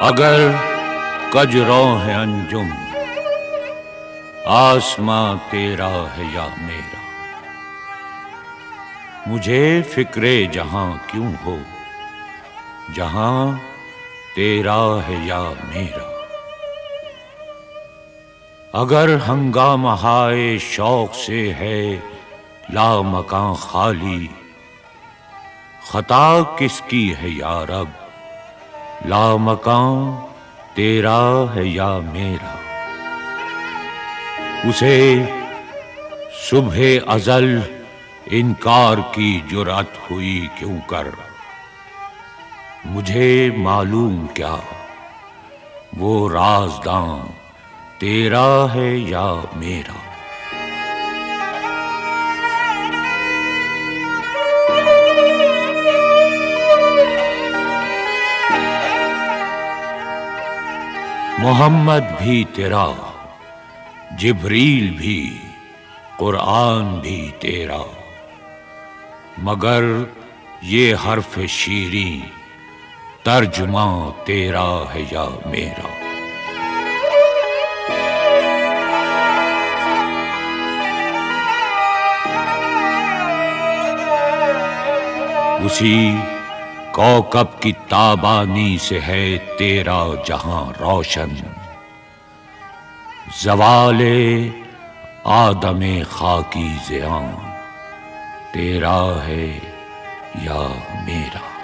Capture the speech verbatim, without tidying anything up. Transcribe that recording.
अगर कजरों है अंजुम, आसमां तेरा है या मेरा, मुझे फिक्रे जहां क्यों हो, जहां तेरा है या मेरा। अगर हंगामा हाय शौक से है लामकां खाली, खता किसकी है या रब, लामकां तेरा है या मेरा। उसे सुबह अजल इनकार की जुर्अत हुई क्यों कर, मुझे मालूम क्या वो राज़दां तेरा है या मेरा। मोहम्मद भी तेरा, जिब्रील भी, कुरान भी तेरा, मगर ये हर्फ शीरी तर्जुमा तेरा है या मेरा। उसी कौकब की ताबानी से है तेरा जहां रोशन, ज़वाले आदमे खाकी ज़ियां तेरा है या मेरा।